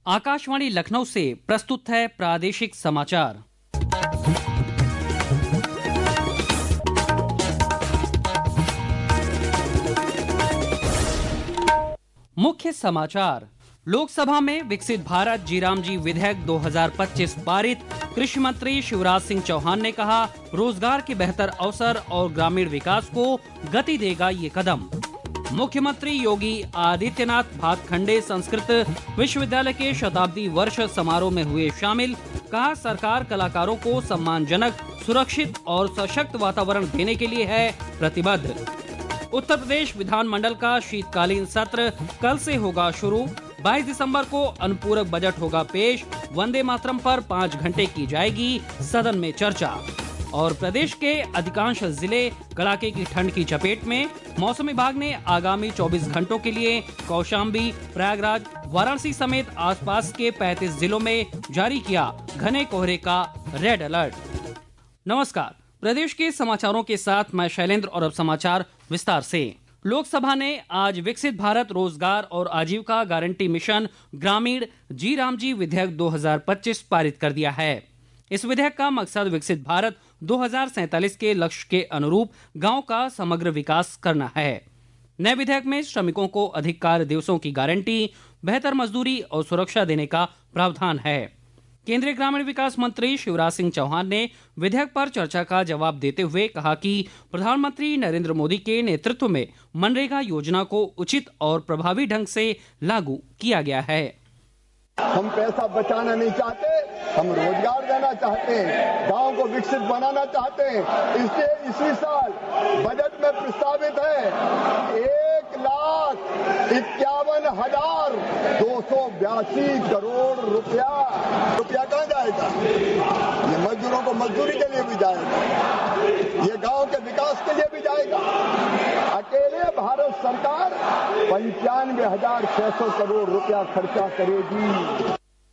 आकाशवाणी लखनऊ से प्रस्तुत है प्रादेशिक समाचार। मुख्य समाचार। लोकसभा में विकसित भारत जी विधेयक 2025 पारित। कृषि मंत्री शिवराज सिंह चौहान ने कहा, रोजगार के बेहतर अवसर और ग्रामीण विकास को गति देगा ये कदम। मुख्यमंत्री योगी आदित्यनाथ भातखंडे संस्कृत विश्वविद्यालय के शताब्दी वर्ष समारोह में हुए शामिल। कहा, सरकार कलाकारों को सम्मानजनक, सुरक्षित और सशक्त वातावरण देने के लिए है प्रतिबद्ध। उत्तर प्रदेश विधानमंडल का शीतकालीन सत्र कल से होगा शुरू। 22 दिसंबर को अनुपूरक बजट होगा पेश। वंदे मातरम पर 5 घंटे की जाएगी सदन में चर्चा। और प्रदेश के अधिकांश जिले कड़ाके की ठंड की चपेट में। मौसम विभाग ने आगामी 24 घंटों के लिए कौशाम्बी, प्रयागराज, वाराणसी समेत आसपास के 35 जिलों में जारी किया घने कोहरे का रेड अलर्ट। नमस्कार, प्रदेश के समाचारों के साथ मैं शैलेंद्र और अब समाचार विस्तार से। लोकसभा ने आज विकसित भारत रोजगार और आजीविका गारंटी मिशन ग्रामीण जी विधेयक 2025 पारित कर दिया है। इस विधेयक का मकसद विकसित भारत 2047 के लक्ष्य के अनुरूप गांव का समग्र विकास करना है। नए विधेयक में श्रमिकों को अधिक कार्य दिवसों की गारंटी, बेहतर मजदूरी और सुरक्षा देने का प्रावधान है। केंद्रीय ग्रामीण विकास मंत्री शिवराज सिंह चौहान ने विधेयक पर चर्चा का जवाब देते हुए कहा कि प्रधानमंत्री नरेंद्र मोदी के नेतृत्व में मनरेगा योजना को उचित और प्रभावी ढंग से लागू किया गया है। हम पैसा बचाना नहीं चाहते, हम रोजगार देना चाहते हैं, गांव को विकसित बनाना चाहते हैं। इसलिए इसी साल बजट में प्रस्तावित है 1,51,282 करोड़ रुपया कहाँ जाएगा? ये मजदूरों को मजदूरी के लिए भी जाएगा, ये गांव के विकास के लिए भी जाएगा। अकेले भारत सरकार 95,600 करोड़ रुपया खर्चा करेगी।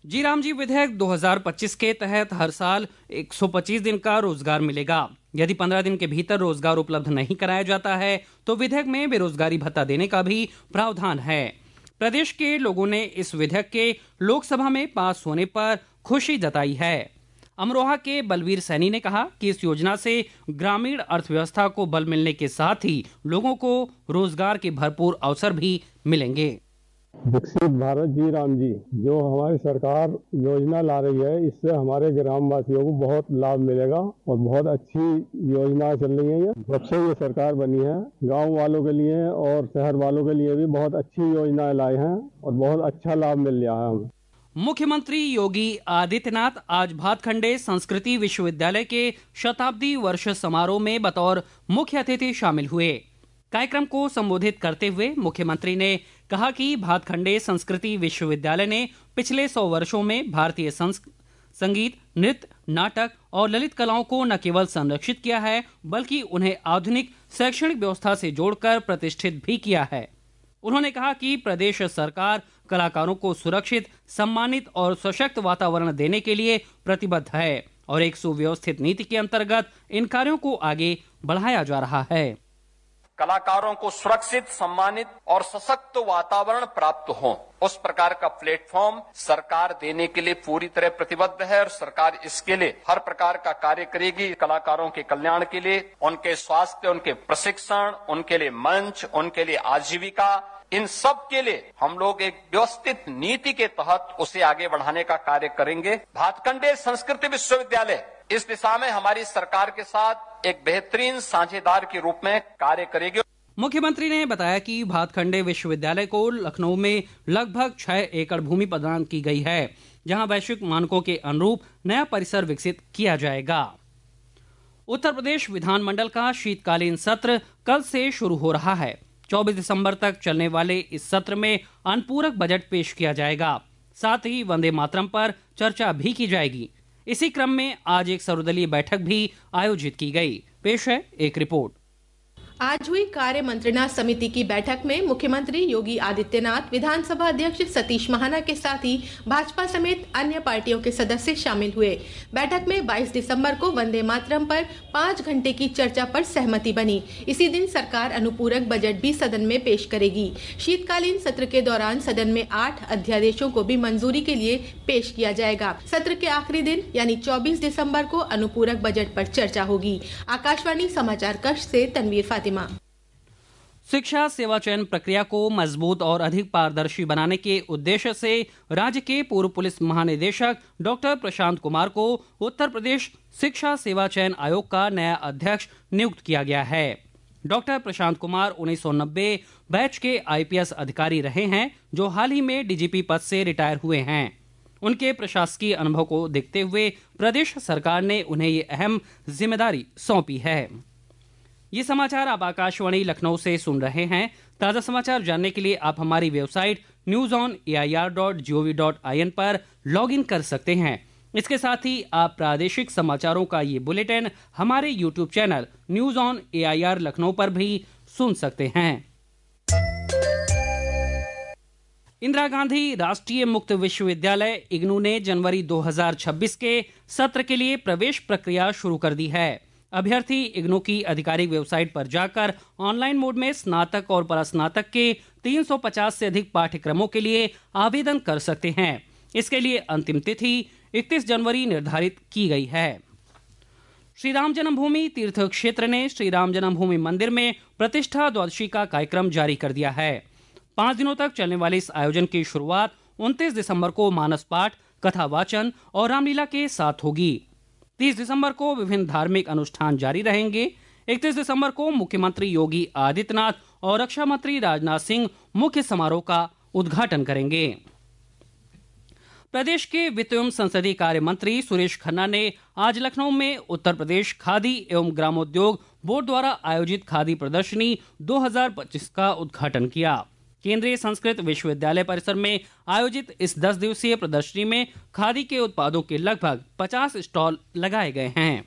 जी विधेयक 2025 के तहत हर साल 125 दिन का रोजगार मिलेगा। यदि 15 दिन के भीतर रोजगार उपलब्ध नहीं कराया जाता है तो विधेयक में बेरोजगारी भत्ता देने का भी प्रावधान है। प्रदेश के लोगों ने इस विधेयक के लोकसभा में पास होने पर खुशी जताई है। अमरोहा के बलवीर सैनी ने कहा कि इस योजना से ग्रामीण अर्थव्यवस्था को बल मिलने के साथ ही लोगों को रोजगार के भरपूर अवसर भी मिलेंगे। विकसित भारत जी जो हमारी सरकार योजना ला रही है, इससे हमारे ग्रामवासियों को बहुत लाभ मिलेगा और बहुत अच्छी योजना चल रही है। जब से ये सरकार बनी है, गांव वालों के लिए और शहर वालों के लिए भी बहुत अच्छी योजनाएं लाई हैं और बहुत अच्छा लाभ मिल रहा है हमें। मुख्यमंत्री योगी आदित्यनाथ आज भातखंडे संस्कृति विश्वविद्यालय के शताब्दी वर्ष समारोह में बतौर मुख्य अतिथि शामिल हुए। कार्यक्रम को संबोधित करते हुए मुख्यमंत्री ने कहा कि भातखंडे संस्कृति विश्वविद्यालय ने पिछले 100 वर्षों में भारतीय संगीत, नृत्य, नाटक और ललित कलाओं को न केवल संरक्षित किया है बल्कि उन्हें आधुनिक शैक्षणिक व्यवस्था से जोड़कर प्रतिष्ठित भी किया है। उन्होंने कहा कि प्रदेश सरकार कलाकारों को सुरक्षित, सम्मानित और सशक्त वातावरण देने के लिए प्रतिबद्ध है और एक सुव्यवस्थित नीति के अंतर्गत इन कार्यों को आगे बढ़ाया जा रहा है। कलाकारों को सुरक्षित, सम्मानित और सशक्त वातावरण प्राप्त हो, उस प्रकार का प्लेटफॉर्म सरकार देने के लिए पूरी तरह प्रतिबद्ध है और सरकार इसके लिए हर प्रकार का कार्य करेगी। कलाकारों के कल्याण के लिए, उनके स्वास्थ्य, उनके प्रशिक्षण, उनके लिए मंच, उनके लिए आजीविका, इन सब के लिए हम लोग एक व्यवस्थित नीति के तहत उसे आगे बढ़ाने का कार्य करेंगे। भातखंडे संस्कृति विश्वविद्यालय इस दिशा में हमारी सरकार के साथ एक बेहतरीन साझेदार के रूप में कार्य करेगी। मुख्यमंत्री ने बताया कि भातखंडे विश्वविद्यालय को लखनऊ में लगभग 6 एकड़ भूमि प्रदान की गई है, जहां वैश्विक मानकों के अनुरूप नया परिसर विकसित किया जाएगा। उत्तर प्रदेश विधानमंडल का शीतकालीन सत्र कल से शुरू हो रहा है। 24 दिसंबर तक चलने वाले इस सत्र में अनुपूरक बजट पेश किया जाएगा। साथ ही वंदे मातरम पर चर्चा भी की जाएगी। इसी क्रम में आज एक सर्वदलीय बैठक भी आयोजित की गई। पेश है एक रिपोर्ट। आज हुई कार्य मंत्रणा समिति की बैठक में मुख्यमंत्री योगी आदित्यनाथ, विधानसभा अध्यक्ष सतीश महाना के साथ ही भाजपा समेत अन्य पार्टियों के सदस्य शामिल हुए। बैठक में 22 दिसंबर को वंदे मातरम पर 5 घंटे की चर्चा पर सहमति बनी। इसी दिन सरकार अनुपूरक बजट भी सदन में पेश करेगी। शीतकालीन सत्र के दौरान सदन में 8 अध्यादेशों को भी मंजूरी के लिए पेश किया जाएगा। सत्र के आखिरी दिन यानी 24 दिसंबर को अनुपूरक बजट पर चर्चा होगी। आकाशवाणी समाचार कक्ष से तनवीर फातिमा। शिक्षा सेवा चयन प्रक्रिया को मजबूत और अधिक पारदर्शी बनाने के उद्देश्य से राज्य के पूर्व पुलिस महानिदेशक डॉक्टर प्रशांत कुमार को उत्तर प्रदेश शिक्षा सेवा चयन आयोग का नया अध्यक्ष नियुक्त किया गया है। डॉक्टर प्रशांत कुमार 1990 बैच के आईपीएस अधिकारी रहे हैं, जो हाल ही में डीजीपी पद से रिटायर हुए हैं। उनके प्रशासकीय अनुभव को देखते हुए प्रदेश सरकार ने उन्हें ये अहम जिम्मेदारी सौंपी है। ये समाचार आप आकाशवाणी लखनऊ से सुन रहे हैं। ताज़ा समाचार जानने के लिए आप हमारी वेबसाइट newsonair.gov.in पर लॉगिन कर सकते हैं। इसके साथ ही आप प्रादेशिक समाचारों का ये बुलेटिन हमारे YouTube channel news on AIR Lucknow पर भी सुन सकते हैं। इंदिरा गांधी राष्ट्रीय मुक्त विश्वविद्यालय इग्नू ने जनवरी 2026 के सत्र के लिए प्रवेश प्रक्रिया शुरू कर दी है। अभ्यर्थी इग्नू की आधिकारिक वेबसाइट पर जाकर ऑनलाइन मोड में स्नातक और परास्नातक के 350 से अधिक पाठ्यक्रमों के लिए आवेदन कर सकते हैं। इसके लिए अंतिम तिथि 31 जनवरी निर्धारित की गई है। श्री राम जन्मभूमि तीर्थ क्षेत्र ने श्री राम जन्मभूमि मंदिर में प्रतिष्ठा द्वादशी का कार्यक्रम जारी कर दिया है। 5 दिनों तक चलने वाले इस आयोजन की शुरुआत 29 दिसंबर को मानस पाठ, कथा वाचन और रामलीला के साथ होगी। 30 दिसंबर को विभिन्न धार्मिक अनुष्ठान जारी रहेंगे। 31 दिसंबर को मुख्यमंत्री योगी आदित्यनाथ और रक्षा मंत्री राजनाथ सिंह मुख्य समारोह का उद्घाटन करेंगे। प्रदेश के वित्त एवं संसदीय कार्य मंत्री सुरेश खन्ना ने आज लखनऊ में उत्तर प्रदेश खादी एवं ग्रामोद्योग बोर्ड द्वारा आयोजित खादी प्रदर्शनी 2025 का उद्घाटन किया। केंद्रीय संस्कृत विश्वविद्यालय परिसर में आयोजित इस 10 दिवसीय प्रदर्शनी में खादी के उत्पादों के लगभग 50 स्टॉल लगाए गए हैं।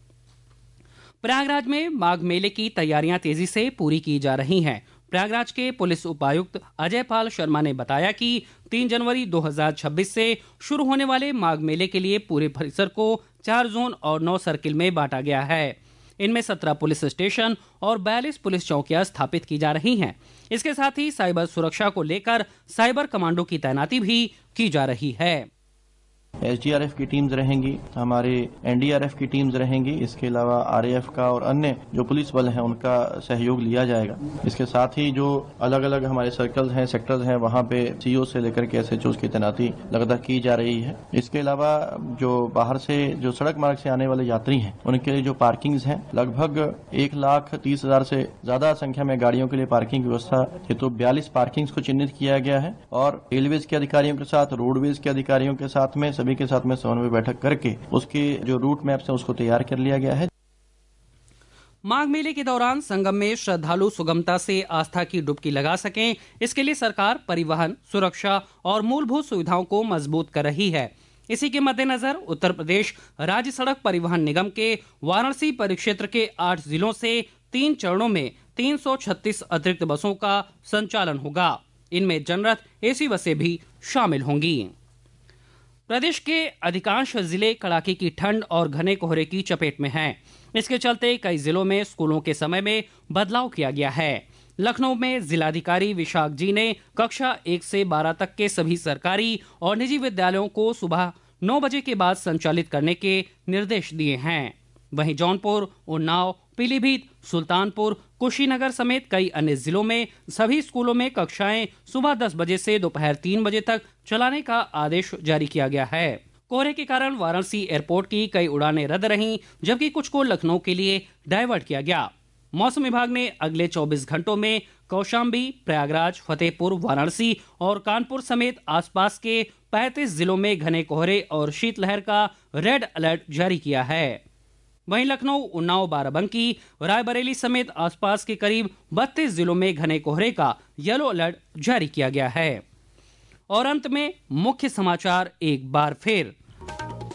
प्रयागराज में माघ मेले की तैयारियां तेजी से पूरी की जा रही हैं। प्रयागराज के पुलिस उपायुक्त अजय पाल शर्मा ने बताया कि 3 जनवरी 2026 से शुरू होने वाले माघ मेले के लिए पूरे परिसर को 4 जोन और 9 सर्किल में बांटा गया है। इनमें 17 पुलिस स्टेशन और 42 पुलिस चौकियां स्थापित की जा रही हैं। इसके साथ ही साइबर सुरक्षा को लेकर साइबर कमांडो की तैनाती भी की जा रही है। SDRF की टीम्स रहेंगी, हमारे NDRF की टीम्स रहेंगी, इसके अलावा RAF का और अन्य जो पुलिस बल हैं उनका सहयोग लिया जाएगा। इसके साथ ही जो अलग अलग हमारे सर्कल्स हैं, सेक्टर्स हैं, वहाँ पे CO से लेकर के SHOs की तैनाती लगातार की जा रही है। इसके अलावा जो बाहर से जो सड़क मार्ग से आने वाले यात्री हैं उनके लिए जो पार्किंग्स हैं, लगभग 1,30,000 से ज्यादा संख्या में गाड़ियों के लिए पार्किंग व्यवस्था हेतु 42 पार्किंग्स को चिन्हित किया गया है और रेलवेज के अधिकारियों के साथ, रोडवेज के अधिकारियों के साथ में सभी के साथ में समन्वय बैठक करके उसके जो रूट मैप्स हैं उसको तैयार कर लिया गया है। माघ मेले के दौरान संगम में श्रद्धालु सुगमता से आस्था की डुबकी लगा सकें, इसके लिए सरकार परिवहन, सुरक्षा और मूलभूत सुविधाओं को मजबूत कर रही है। इसी के मद्देनजर उत्तर प्रदेश राज्य सड़क परिवहन निगम के वाराणसी परिक्षेत्र के 8 जिलों से 3 चरणों में 336 अतिरिक्त बसों का संचालन होगा। इनमें जनरल AC बसें भी शामिल होंगी। प्रदेश के अधिकांश जिले कड़ाके की ठंड और घने कोहरे की चपेट में हैं। इसके चलते कई जिलों में स्कूलों के समय में बदलाव किया गया है। लखनऊ में जिलाधिकारी विशाख जी ने कक्षा 1 से 12 तक के सभी सरकारी और निजी विद्यालयों को सुबह 9 बजे के बाद संचालित करने के निर्देश दिए हैं। वहीं जौनपुर, उन्नाव, पीलीभीत, सुल्तानपुर, कुशीनगर समेत कई अन्य जिलों में सभी स्कूलों में कक्षाएं सुबह 10 बजे से दोपहर 3 बजे तक चलाने का आदेश जारी किया गया है। कोहरे के कारण वाराणसी एयरपोर्ट की कई उड़ानें रद्द रहीं, जबकि कुछ को लखनऊ के लिए डायवर्ट किया गया। मौसम विभाग ने अगले 24 घंटों में कौशाम्बी, प्रयागराज, फतेहपुर, वाराणसी और कानपुर समेत आसपास के 35 जिलों में घने कोहरे और शीतलहर का रेड अलर्ट जारी किया है। वहीं लखनऊ, उन्नाव, बाराबंकी, रायबरेली समेत आसपास के करीब 32 जिलों में घने कोहरे का येलो अलर्ट जारी किया गया है। और अंत में मुख्य समाचार एक बार फिर।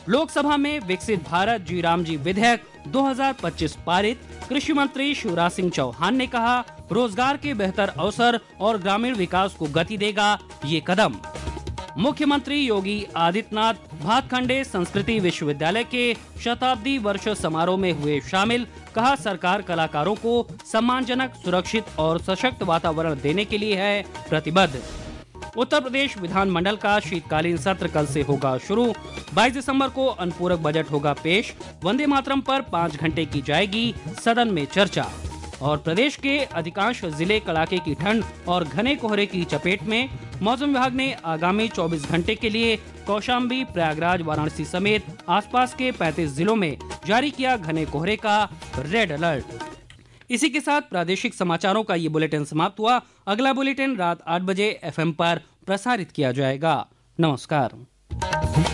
लोकसभा में विकसित भारत जी राम जी विधेयक 2025 पारित। कृषि मंत्री शिवराज सिंह चौहान ने कहा, रोजगार के बेहतर अवसर और ग्रामीण विकास को गति देगा ये कदम। मुख्यमंत्री योगी आदित्यनाथ भातखंडे संस्कृति विश्वविद्यालय के शताब्दी वर्ष समारोह में हुए शामिल। कहा, सरकार कलाकारों को सम्मानजनक, सुरक्षित और सशक्त वातावरण देने के लिए है प्रतिबद्ध। उत्तर प्रदेश विधानमंडल का शीतकालीन सत्र कल से होगा शुरू। 22 दिसंबर को अनुपूरक बजट होगा पेश। वंदे मातरम पर 5 घंटे की जाएगी सदन में चर्चा। और प्रदेश के अधिकांश जिले कड़ाके की ठंड और घने कोहरे की चपेट में। मौसम विभाग ने आगामी 24 घंटे के लिए कौशाम्बी, प्रयागराज, वाराणसी समेत आसपास के 35 जिलों में जारी किया घने कोहरे का रेड अलर्ट। इसी के साथ प्रादेशिक समाचारों का ये बुलेटिन समाप्त हुआ। अगला बुलेटिन रात 8 बजे FM पर प्रसारित किया जाएगा। नमस्कार।